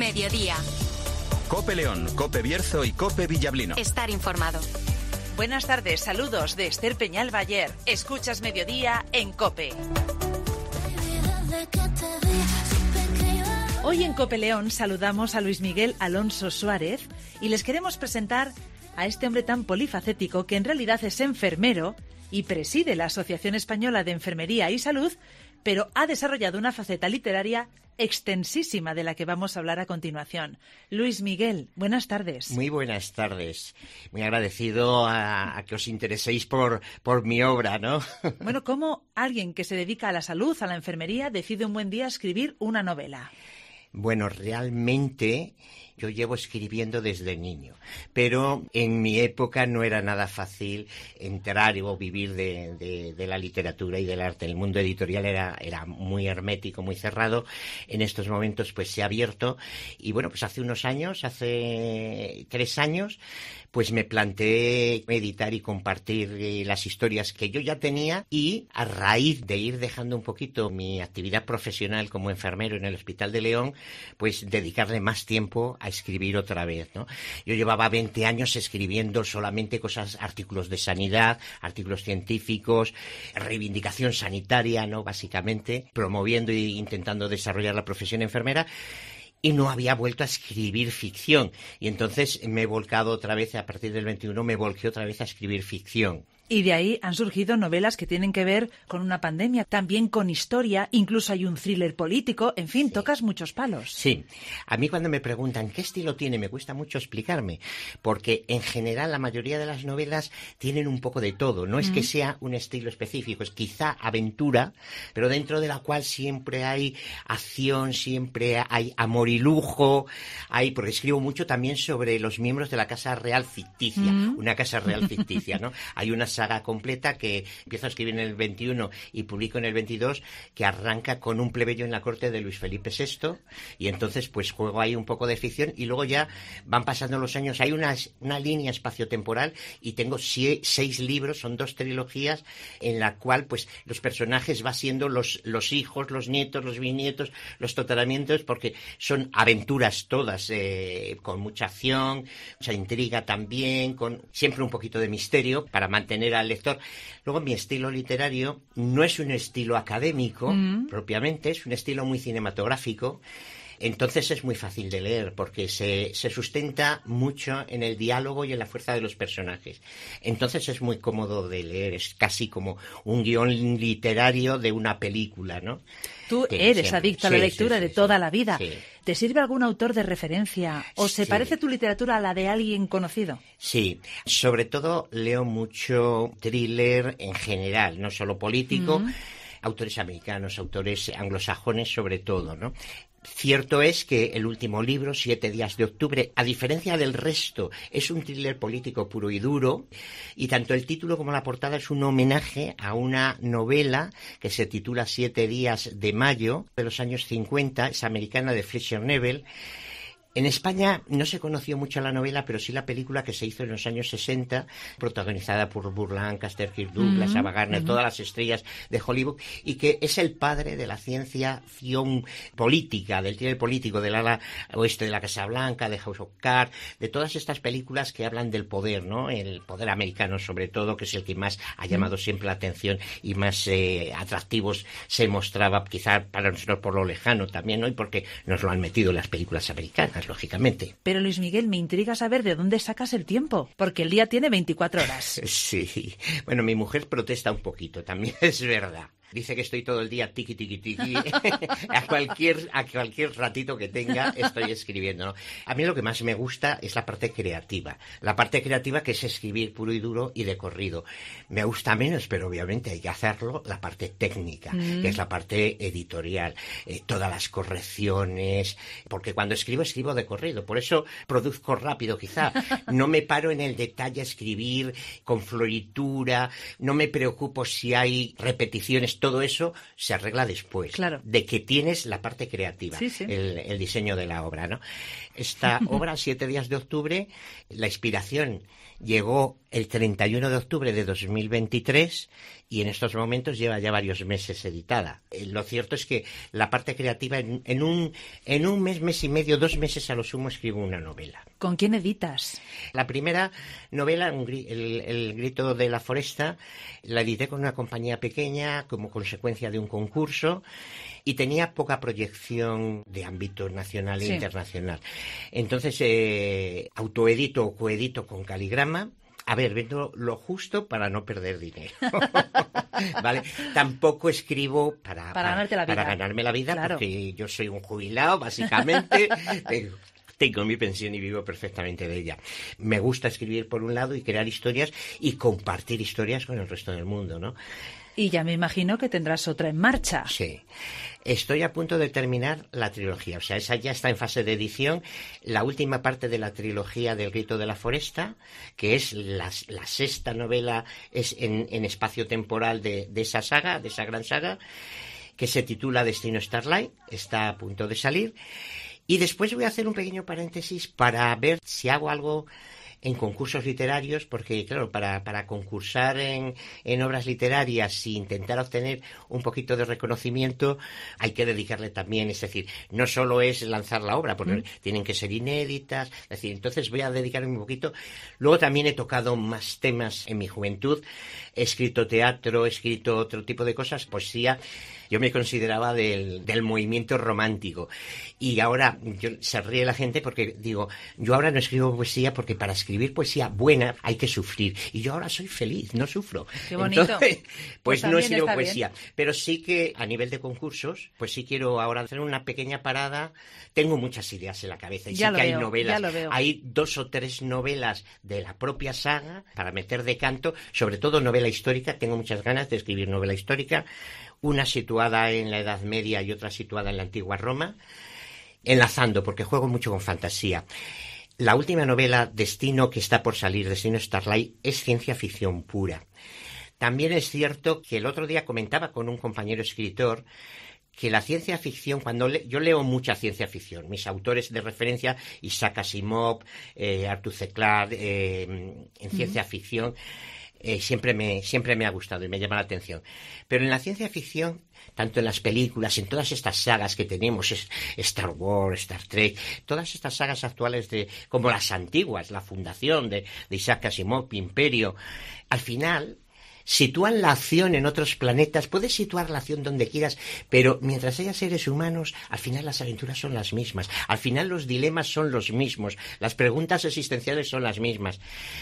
Mediodía. COPE León, COPE Bierzo y COPE Villablino. Estar informado. Buenas tardes, saludos de Esther Peñal Bayer. Escuchas Mediodía en COPE. Hoy en COPE León saludamos a Luis Miguel Alonso Suárez y les queremos presentar a este hombre tan polifacético que en realidad es enfermero y preside la Asociación Española de Enfermería y Salud, pero ha desarrollado una faceta literaria extensísima de la que vamos a hablar a continuación. Luis Miguel, buenas tardes. Muy buenas tardes. Muy agradecido a que os intereséis por mi obra, ¿no? Bueno, ¿cómo alguien que se dedica a la salud, a la enfermería, decide un buen día escribir una novela? Bueno, realmente yo llevo escribiendo desde niño, pero en mi época no era nada fácil entrar o vivir de la literatura y del arte. El mundo editorial era muy hermético, muy cerrado. En estos momentos pues se ha abierto y bueno, pues hace 3 años, pues me planteé editar y compartir las historias que yo ya tenía y a raíz de ir dejando un poquito mi actividad profesional como enfermero en el Hospital de León, pues dedicarle más tiempo a escribir otra vez, ¿no? Yo llevaba 20 años escribiendo solamente artículos de sanidad, artículos científicos, reivindicación sanitaria, ¿no? Básicamente, promoviendo e intentando desarrollar la profesión enfermera. Y no había vuelto a escribir ficción. Y entonces me he volcado otra vez, a partir del 21, me volqué otra vez a escribir ficción. Y de ahí han surgido novelas que tienen que ver con una pandemia, también con historia, incluso hay un thriller político, en fin, sí. Tocas muchos palos. Sí, a mí cuando me preguntan qué estilo tiene, me cuesta mucho explicarme, porque en general la mayoría de las novelas tienen un poco de todo, no es que sea un estilo específico, es quizá aventura, pero dentro de la cual siempre hay acción, siempre hay amor y lujo, porque escribo mucho también sobre los miembros de la Casa Real ficticia, una Casa Real ficticia, ¿no? Hay una saga completa que empiezo a escribir en el 21 y publico en el 22, que arranca con un plebeyo en la corte de Luis Felipe VI, y entonces pues juego ahí un poco de ficción y luego ya van pasando los años. Hay una línea espaciotemporal y tengo 6 libros, son 2 trilogías en la cual pues los personajes va siendo los hijos, los nietos, los bisnietos, los tataranietos, porque son aventuras todas, con mucha acción, mucha intriga también, con siempre un poquito de misterio para mantener al lector. Luego mi estilo literario no es un estilo académico propiamente, es un estilo muy cinematográfico. Entonces es muy fácil de leer porque se sustenta mucho en el diálogo y en la fuerza de los personajes. Entonces es muy cómodo de leer, es casi como un guión literario de una película, ¿no? Tú eres adicto a la lectura de toda la vida. Sí. ¿Te sirve algún autor de referencia o se parece tu literatura a la de alguien conocido? Sí, sobre todo leo mucho thriller en general, no solo político, autores americanos, autores anglosajones sobre todo, ¿no? Cierto es que el último libro, 7 días de octubre, a diferencia del resto, es un thriller político puro y duro, y tanto el título como la portada es un homenaje a una novela que se titula 7 días de mayo, de los años 50, es americana, de Fletcher Neville. En España no se conoció mucho la novela, pero sí la película que se hizo en los años 60, protagonizada por Burt Lancaster, Kirk Douglas, Ava Gardner, todas las estrellas de Hollywood, y que es el padre de la ciencia ficción política, del thriller político, del ala oeste de la Casa Blanca, de House of Cards, de todas estas películas que hablan del poder, ¿no? El poder americano sobre todo, que es el que más ha llamado siempre la atención y más atractivos se mostraba, quizá para nosotros por lo lejano también, ¿no? Y porque nos lo han metido en las películas americanas, lógicamente. Pero Luis Miguel, me intriga saber de dónde sacas el tiempo, porque el día tiene 24 horas. Sí, bueno, mi mujer protesta un poquito, también es verdad. Dice que estoy todo el día tiqui, tiqui, tiqui. a cualquier ratito que tenga estoy escribiendo, ¿no? A mí lo que más me gusta es la parte creativa. La parte creativa que es escribir puro y duro y de corrido. Me gusta menos, pero obviamente hay que hacerlo, la parte técnica, que es la parte editorial. Todas las correcciones, porque cuando escribo de corrido. Por eso produzco rápido, quizá. No me paro en el detalle a escribir con floritura, no me preocupo si hay repeticiones. Todo eso se arregla después, claro, de que tienes la parte creativa, el diseño de la obra, ¿no? Esta obra, 7 días de octubre, la inspiración llegó el 31 de octubre de 2023 y en estos momentos lleva ya varios meses editada. Lo cierto es que la parte creativa, en un mes y medio, 2 meses a lo sumo, escribo una novela. ¿Con quién editas? La primera novela, El grito de la foresta, la edité con una compañía pequeña como consecuencia de un concurso y tenía poca proyección de ámbito nacional e internacional. Entonces, autoedito o coedito con Caligrama. A ver, vendo lo justo para no perder dinero. ¿Vale? Tampoco escribo para ganarme la vida, claro, porque yo soy un jubilado, básicamente. Tengo mi pensión y vivo perfectamente de ella. Me gusta escribir por un lado y crear historias y compartir historias con el resto del mundo, ¿no? Y ya me imagino que tendrás otra en marcha. Sí. Estoy a punto de terminar la trilogía. O sea, esa ya está en fase de edición. La última parte de la trilogía del Grito de la Foresta, que es la 6ª novela es en espacio temporal de esa saga, de esa gran saga, que se titula Destino Starlight. Está a punto de salir. Y después voy a hacer un pequeño paréntesis para ver si hago algo en concursos literarios, porque claro, para concursar en obras literarias e intentar obtener un poquito de reconocimiento hay que dedicarle también, es decir, no solo es lanzar la obra, porque tienen que ser inéditas, es decir, entonces voy a dedicarme un poquito. Luego también he tocado más temas en mi juventud, he escrito teatro, he escrito otro tipo de cosas, poesía. Yo me consideraba del movimiento romántico y ahora se ríe la gente porque digo, yo ahora no escribo poesía porque para escribir poesía buena hay que sufrir y yo ahora soy feliz, no sufro. Qué bonito. Entonces, pues no escribo poesía, bien. Pero sí que a nivel de concursos, pues sí quiero ahora hacer una pequeña parada. Tengo muchas ideas en la cabeza y ya sí que hay novelas. Hay 2 o 3 novelas de la propia saga para meter de canto, sobre todo novela histórica. Tengo muchas ganas de escribir novela histórica. Una situada en la Edad Media y otra situada en la Antigua Roma, enlazando, porque juego mucho con fantasía. La última novela, Destino, que está por salir, Destino Starlight, es ciencia ficción pura. También es cierto que el otro día comentaba con un compañero escritor que la ciencia ficción, cuando yo leo mucha ciencia ficción, mis autores de referencia, Isaac Asimov, Arthur C. Clarke, en ciencia ficción, siempre me ha gustado y me llama la atención. Pero en la ciencia ficción, tanto en las películas, en todas estas sagas que tenemos, Star Wars, Star Trek, todas estas sagas actuales como las antiguas, La Fundación de Isaac Asimov, Imperio, al final sitúan la acción en otros planetas, puedes situar la acción donde quieras, pero mientras haya seres humanos, al final las aventuras son las mismas, al final los dilemas son los mismos, las preguntas existenciales son las mismas.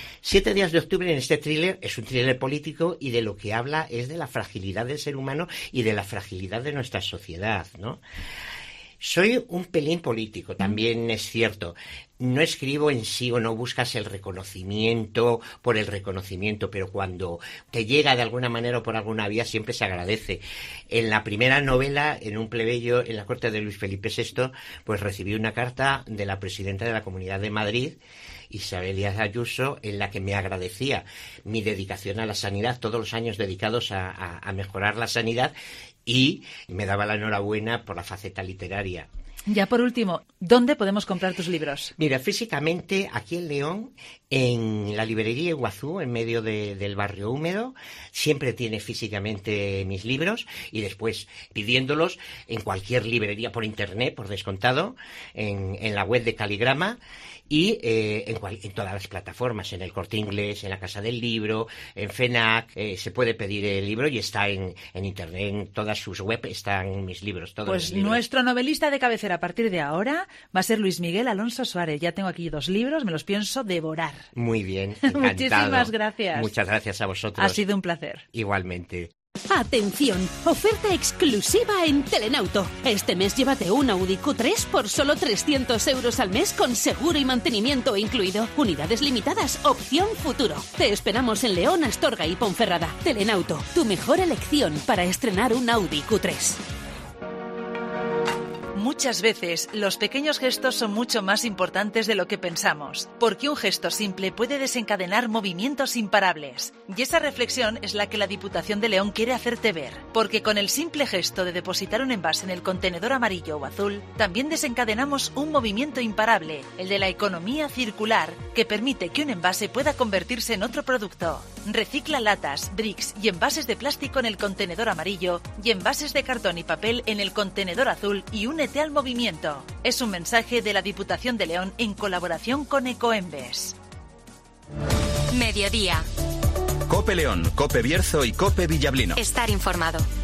7 días de octubre en este thriller es un thriller político y de lo que habla es de la fragilidad del ser humano y de la fragilidad de nuestra sociedad, ¿no? Soy un pelín político, también es cierto. No escribo en sí o no buscas el reconocimiento por el reconocimiento, pero cuando te llega de alguna manera o por alguna vía siempre se agradece. En la primera novela, en un plebeyo en la corte de Luis Felipe VI, pues recibí una carta de la presidenta de la Comunidad de Madrid, Isabel Díaz Ayuso, en la que me agradecía mi dedicación a la sanidad, todos los años dedicados a mejorar la sanidad, y me daba la enhorabuena por la faceta literaria. Ya por último, ¿dónde podemos comprar tus libros? Mira, físicamente aquí en León, en la librería Iguazú, en medio del barrio húmedo, siempre tiene físicamente mis libros y después pidiéndolos en cualquier librería por internet, por descontado, en la web de Caligrama. Y en todas las plataformas, en el Corte Inglés, en la Casa del Libro, en FENAC, se puede pedir el libro y está en internet, en todas sus webs están mis libros. Todos pues mis libros. Nuestro novelista de cabecera a partir de ahora va a ser Luis Miguel Alonso Suárez. Ya tengo aquí 2 libros, me los pienso devorar. Muy bien, encantado. Muchísimas gracias. Muchas gracias a vosotros. Ha sido un placer. Igualmente. ¡Atención! Oferta exclusiva en Telenauto. Este mes llévate un Audi Q3 por solo 300 euros al mes con seguro y mantenimiento incluido. Unidades limitadas, opción futuro. Te esperamos en León, Astorga y Ponferrada. Telenauto, tu mejor elección para estrenar un Audi Q3. Muchas veces los pequeños gestos son mucho más importantes de lo que pensamos, porque un gesto simple puede desencadenar movimientos imparables. Y esa reflexión es la que la Diputación de León quiere hacerte ver, porque con el simple gesto de depositar un envase en el contenedor amarillo o azul, también desencadenamos un movimiento imparable, el de la economía circular, que permite que un envase pueda convertirse en otro producto. Recicla latas, bricks y envases de plástico en el contenedor amarillo y envases de cartón y papel en el contenedor azul y únete al movimiento. Es un mensaje de la Diputación de León en colaboración con Ecoembes. Mediodía. COPE León, COPE Bierzo y COPE Villablino. Estar informado.